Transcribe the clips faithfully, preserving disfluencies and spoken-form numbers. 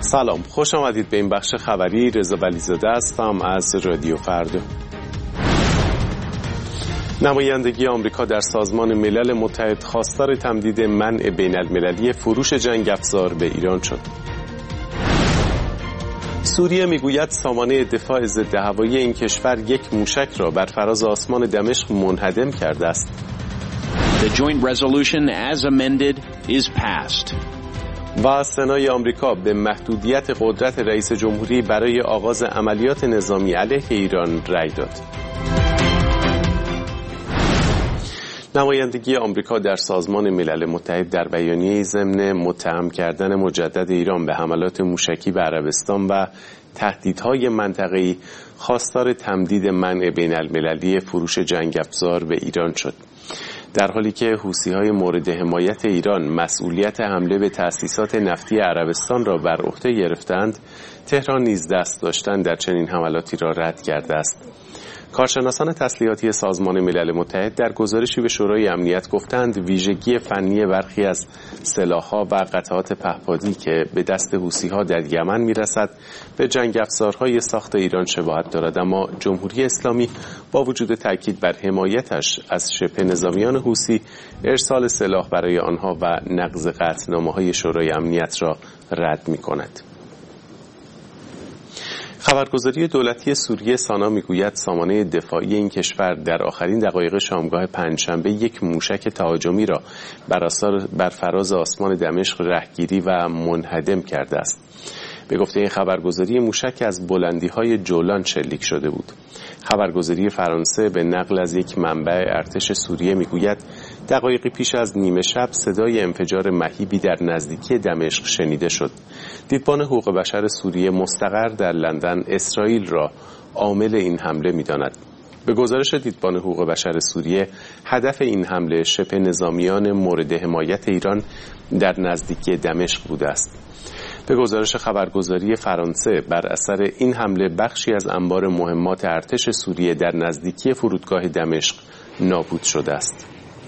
سلام، خوش آمدید به این بخش خبری. رضا ولیزاده هستم از رادیو فردا. نمایندگی آمریکا در سازمان ملل متحد خواستار تمدید منع بین المللی فروش جنگ افزار به ایران شد. سوریه میگوید سامانه دفاع ضد هوایی این کشور یک موشک را بر فراز آسمان دمشق منهدم کرده است. The joint resolution as amended is passed. و سنای آمریکا به محدودیت قدرت رئیس جمهوری برای آغاز عملیات نظامی علیه ایران رأی داد. نمایندگی آمریکا در سازمان ملل متحد در بیانیه ضمن متهم کردن مجدد ایران به حملات موشکی به عربستان و تهدیدهای منطقه‌ای خواستار تمدید منع بین المللی فروش جنگ افزار به ایران شد. در حالی که حوثی‌های مورد حمایت ایران مسئولیت حمله به تأسیسات نفتی عربستان را بر عهده گرفتند، تهران نیز دست داشتن در چنین حملاتی را رد کرده است. کارشناسان تسلیحاتی سازمان ملل متحد در گزارشی به شورای امنیت گفتند ویژگی فنی برخی از سلاح‌ها و قطعات پهپادی که به دست حوثی‌ها در یمن می‌رسد به جنگ افزارهای ساخت ایران شباهت دارد، اما جمهوری اسلامی با وجود تاکید بر حمایتش از شبه نظامیان حوثی ارسال سلاح برای آنها و نقض قطعنامه‌های شورای امنیت را رد می‌کند. خبرگزاری دولتی سوریه سانا میگوید سامانه دفاعی این کشور در آخرین دقایق شامگاه پنجشنبه یک موشک تهاجمی را بر اثر بر فراز آسمان دمشق رهگیری و منهدم کرده است. به گفته این خبرگزاری موشک از بلندی‌های جولان شلیک شده بود. خبرگزاری فرانسه به نقل از یک منبع ارتش سوریه میگوید دقایقی پیش از نیمه شب صدای انفجار مهیبی در نزدیکی دمشق شنیده شد. دیدبان حقوق بشر سوریه مستقر در لندن اسرائیل را عامل این حمله می‌داند. به گزارش دیدبان حقوق بشر سوریه، هدف این حمله شبه نظامیان مورد حمایت ایران در نزدیکی دمشق بوده است. به گزارش خبرگزاری فرانسه، بر اثر این حمله بخشی از انبار مهمات ارتش سوریه در نزدیکی فرودگاه دمشق نابود شده است.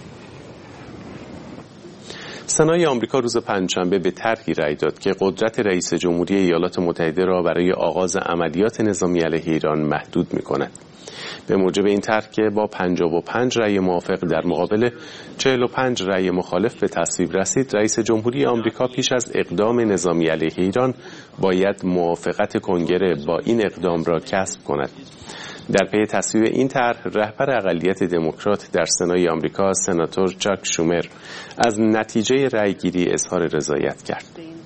سنای آمریکا روز پنجشنبه به طرحی رأی داد که قدرت رئیس جمهوری ایالات متحده را برای آغاز عملیات نظامی علیه ایران محدود می‌کند. به موجب این طرح که با پنجاه و پنج رأی موافق در مقابل چهل و پنج رأی مخالف به تصویب رسید، رئیس جمهوری آمریکا پیش از اقدام نظامی علیه ایران باید موافقت کنگره با این اقدام را کسب کند. در پی تصویب این طرح، رهبر اقلیت دموکرات در سنای آمریکا سناتور چاک شومر از نتیجه رأیگیری اظهار رضایت کرد.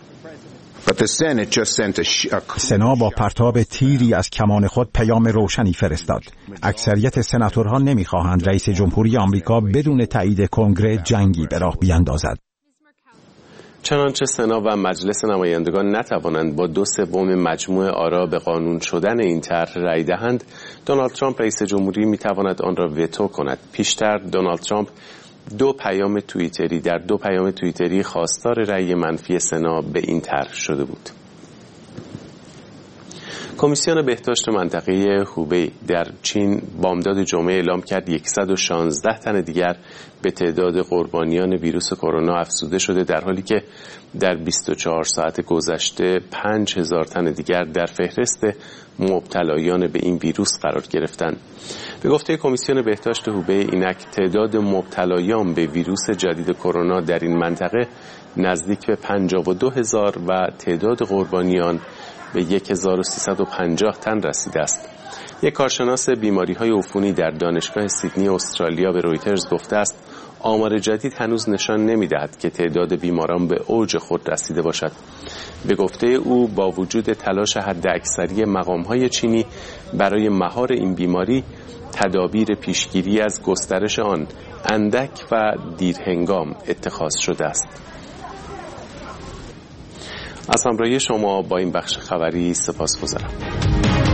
سنا با پرتاب تیری از کمان خود پیام روشنی فرستاد. اکثریت سناتورها نمی‌خواهند رئیس جمهوری آمریکا بدون تایید کنگره جنگی به راه بیاندازد. چنانچه سنا و مجلس نمایندگان نتوانند با دو سوم مجموع آرا به قانون شدن این طرح رأی دهند، دونالد ترامپ رئیس جمهوری می‌تواند آن را وتو کند. پیشتر دونالد ترامپ دو پیام توییتری در دو پیام توییتری خواستار رأی منفی سنا به این طرح شده بود. کمیسیون بهداشت منطقه هوبی در چین بامداد جمعه اعلام کرد صد و شانزده تن دیگر به تعداد قربانیان ویروس کرونا افزوده شده، در حالی که در بیست و چهار ساعت گذشته پنج هزار تن دیگر در فهرست مبتلایان به این ویروس قرار گرفتند. به گفته کمیسیون بهداشت هوبی، اینک تعداد مبتلایان به ویروس جدید کرونا در این منطقه نزدیک به پنجاه و دو هزار و تعداد قربانیان به هزار و سیصد و پنجاه تن رسیده است. یک کارشناس بیماری‌های عفونی در دانشگاه سیدنی استرالیا به رویترز گفته است آمار جدید هنوز نشان نمی‌دهد که تعداد بیماران به اوج خود رسیده باشد. به گفته او، با وجود تلاش حداکثری مقام‌های چینی برای مهار این بیماری، تدابیر پیشگیری از گسترش آن اندک و دیرهنگام اتخاذ شده است. از همراهی شما با این بخش خبری سپاسگزارم.